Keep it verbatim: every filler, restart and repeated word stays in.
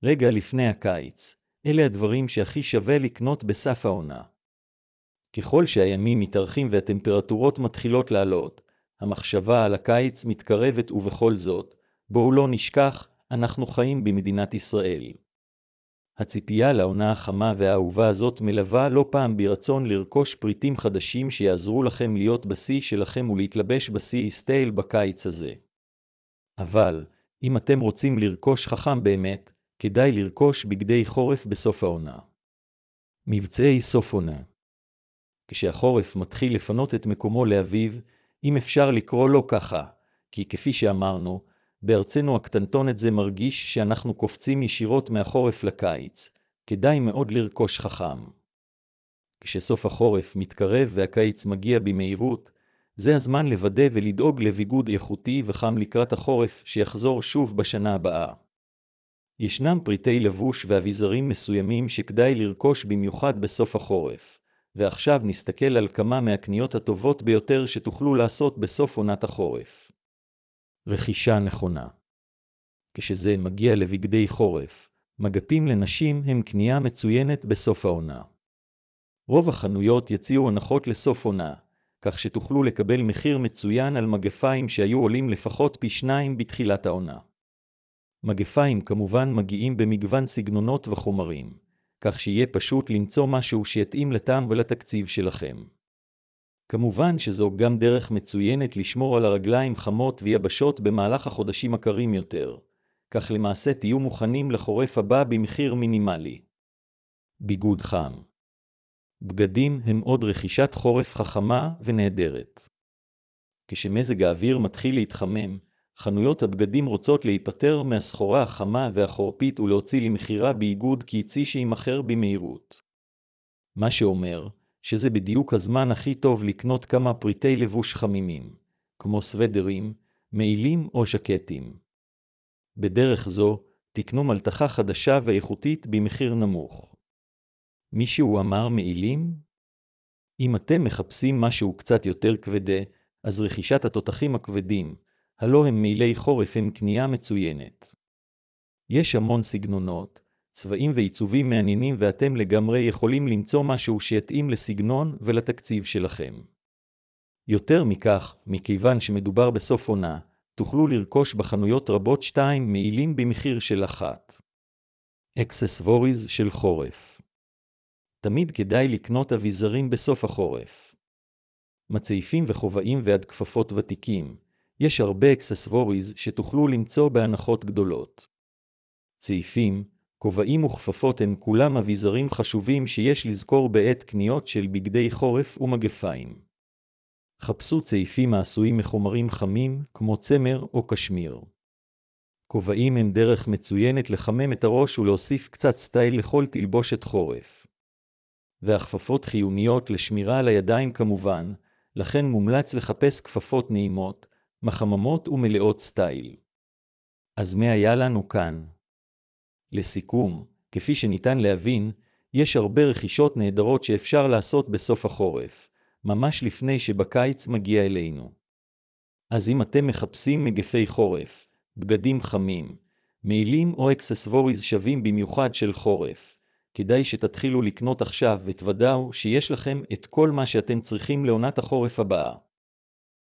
רגע לפני הקיץ, אלה הדברים שהכי שווה לקנות בסף העונה. ככל שהימים מתארכים והטמפרטורות מתחילות לעלות, המחשבה על הקיץ מתקרבת, ובכל זאת, בואו לא נשכח, אנחנו חיים במדינת ישראל. הציפייה לעונה החמה והאהובה הזאת מלווה לא פעם ברצון לרכוש פריטים חדשים שיעזרו לכם להיות בשיא שלכם ולהתלבש בשיא סטייל בקיץ הזה. אבל, אם אתם רוצים לרכוש חכם באמת, כדאי לרכוש בגדי חורף בסוף העונה. מבצעי סוף עונה. כשהחורף מתחיל לפנות את מקומו לאביב, אם אפשר לקרוא לו ככה, כי כפי שאמרנו, בארצנו הקטנטונת זה מרגיש שאנחנו קופצים ישירות מהחורף לקיץ, כדאי מאוד לרכוש חכם. כשסוף החורף מתקרב והקיץ מגיע במהירות, זה הזמן לוודא ולדאוג לביגוד איכותי וחם לקראת החורף שיחזור שוב בשנה הבאה. ישנם פריטי לבוש ואביזרים מסוימים שכדאי לרכוש במיוחד בסוף החורף, ועכשיו נסתכל על כמה מהקניות הטובות ביותר שתוכלו לעשות בסוף עונת החורף. רכישה נכונה. כשזה מגיע לבגדי חורף, מגפים לנשים הם קנייה מצוינת בסוף העונה. רוב החנויות יציעו הנחות לסוף עונה, כך שתוכלו לקבל מחיר מצוין על מגפיים שהיו עולים לפחות פי שניים בתחילת העונה. מגפיים כמובן מגיעים במגוון סגנונות וחומרים, כך שיהיה פשוט למצוא משהו שיתאים לטעם ולתקציב שלכם. כמובן שזו גם דרך מצוינת לשמור על הרגליים חמות ויבשות במהלך החודשים הקרים יותר, כך למעשה תהיו מוכנים לחורף הבא במחיר מינימלי. ביגוד חם. בגדים הם עוד רכישת חורף חכמה ונהדרת. כשמזג האוויר מתחיל להתחמם, חנויות הבגדים רוצות להיפטר מהסחורה החמה והחורפית ולהוציא למחירה באיגוד קיצי שימכר במהירות. מה שאומר שזה בדיוק הזמן הכי טוב לקנות כמה פריטי לבוש חמימים, כמו סוודרים, מעילים או שקטים. בדרך זו תקנו מלתחה חדשה ואיכותית במחיר נמוך. מישהו אמר מעילים? אם אתם מחפשים משהו קצת יותר כבדה, אז רכישת התותחים הכבדים, הלא הם מעילי חורף, הם קנייה מצוינת. יש המון סגנונות, צבעים ועיצובים מעניינים, ואתם לגמרי יכולים למצוא משהו שיתאים לסגנון ולתקציב שלכם. יותר מכך, מכיוון שמדובר בסוף עונה, תוכלו לרכוש בחנויות רבות שתיים מעילים במחיר של אחת. אקססווריז של חורף. תמיד כדאי לקנות אביזרים בסוף החורף. מצעיפים וחובעים ועד כפפות ותיקים. יש הרבה אקססווריז שתוכלו למצוא בהנחות גדולות. צעיפים, כובעים וכפפות הם כולם אביזרים חשובים שיש לזכור בעת קניות של בגדי חורף ומגפיים. חפשו צעיפים העשויים מחומרים חמים כמו צמר או קשמיר. כובעים הם דרך מצוינת לחמם את הראש ולהוסיף קצת סטייל לכל תלבושת חורף. והכפפות חיוניות לשמירה על הידיים כמובן, לכן מומלץ לחפש כפפות נעימות, מחממות ומלאות סטייל. אז מה היה לנו כאן? לסיכום, כפי שניתן להבין, יש הרבה רכישות נהדרות שאפשר לעשות בסוף החורף, ממש לפני שבקיץ מגיע אלינו. אז אם אתם מחפשים מגפי חורף, בגדים חמים, מעילים או אקססווריז שווים במיוחד של חורף, כדאי שתתחילו לקנות עכשיו ותוודאו שיש לכם את כל מה שאתם צריכים לעונת החורף הבאה.